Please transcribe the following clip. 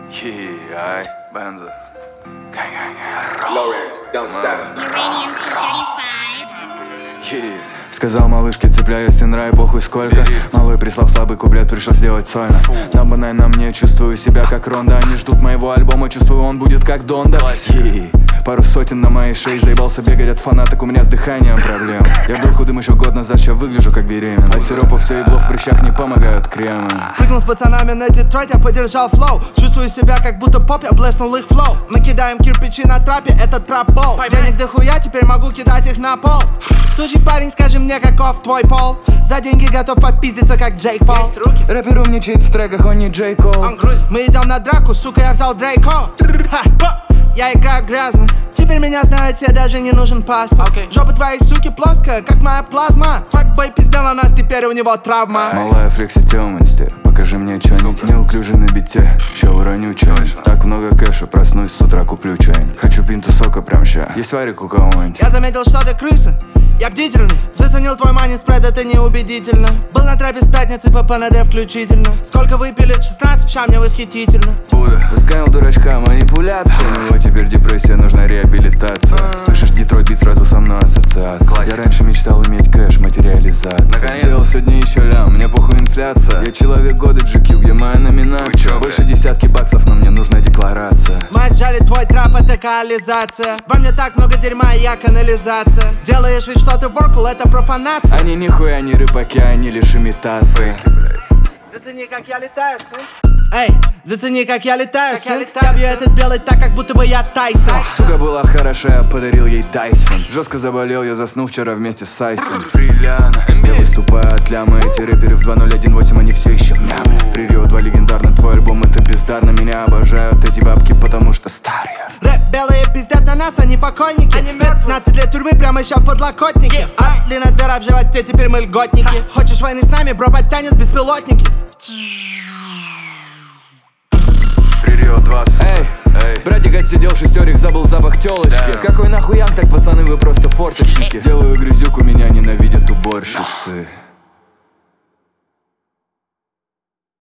Ай, Бензо. Don't stop. Uranium 235. Сказал малышке, цепляюсь, ценра и похуй сколько. Малой прислал слабый куплет, пришлось сделать сольно. На банально мне чувствую себя как Ронда. Они ждут моего альбома, чувствую, он будет как Донда. Пару сотен на моей шее, заебался бегать от фанаток, у меня с дыханием проблем. Я был худым еще год назад, сейчас выгляжу как беременный. От сиропа все ебло в прыщах не помогают кремы. Прыгнул с пацанами на Детройт, я поддержал флоу. Чувствую себя как будто поп, я блеснул их флоу. Мы кидаем кирпичи на трапе, это трап-бол. Денег дохуя, теперь могу кидать их на пол. Слушай, парень, скажи мне, каков твой пол? За деньги готов попиздиться, как Джейк Пол. Рэпер умничает в треках, он не Джей Кол. Мы идем на драку, сука, я взял Дрейко. Я играю грязно, теперь меня знают все, даже не нужен паспорт. Жопа твоей суки плоская, как моя плазма. Факбой пиздел на нас, теперь у него травма. Малая флекси темности, покажи мне чё-нибудь. Неуклюжий на бите, ща уроню чё-нибудь. Так много кэша, проснусь с утра, куплю чай-нибудь. Хочу пинту сока прям ща, есть варик у кого-нибудь? Я заметил, что ты крыса, я бдительный. Заценил твой мани спред, это неубедительно. Был на трэпе с пятницы по ПНД включительно. Сколько выпили? 16, ща мне восхитительно. Пускай у дурачка манипуляция. У него теперь депрессия, нужна реабилитация. Слышишь, Детройт бит, сразу со мной ассоциация. Я раньше мечтал иметь кэш, материализация. Наконец сделал сегодня еще лям, мне похуй инфляция. Я человек года GQ, где моя номинация? Больше десятки баксов, но мне нужна декларация. Мы отжали твой трап, это каализация. Во мне так много дерьма, я канализация. Делаешь вид, что ты воркл, это профанация. Они нихуя не рыбаки, они лишь имитации. Зацени, как я летаю, сын. Эй, зацени, как я летаю, сын. Я бью этот белый так, как будто бы я Тайсон. Сука была хороша, я подарил ей Тайсон. Жестко заболел, я заснул вчера вместе с Айсом. Фриляна, я выступаю от ляма. Эти рэперы в 2018, они все еще мямы. Фри Рио 2 легендарно, твой альбом это бездарно. Меня обожают эти бабки, потому что старые. Рэп белые пиздят на нас, они покойники. Они 15 лет тюрьмы прямо ща в подлокотнике. А длинная дыра в животе, теперь мы льготники. Хочешь войны с нами, бро, подтянет беспилотники. Фри Рио 2. Эй, братик отсидел шестерик, забыл запах телочки. Какой нахуй янг, так пацаны, вы просто форточники. Делаю грязюку, меня ненавидят уборщицы.